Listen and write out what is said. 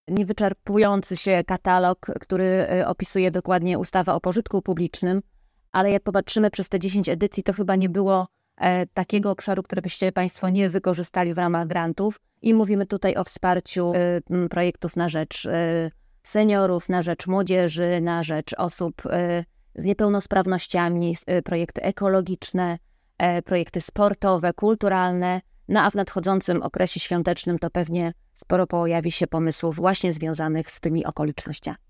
niewyczerpujący się katalog, który opisuje dokładnie ustawę o pożytku publicznym, ale jak popatrzymy przez te 10 edycji, to chyba nie było takiego obszaru, który byście Państwo nie wykorzystali w ramach grantów. I mówimy tutaj o wsparciu projektów na rzecz seniorów, na rzecz młodzieży, na rzecz osób z niepełnosprawnościami, projekty ekologiczne, projekty sportowe, kulturalne. No a w nadchodzącym okresie świątecznym to pewnie sporo pojawi się pomysłów właśnie związanych z tymi okolicznościami.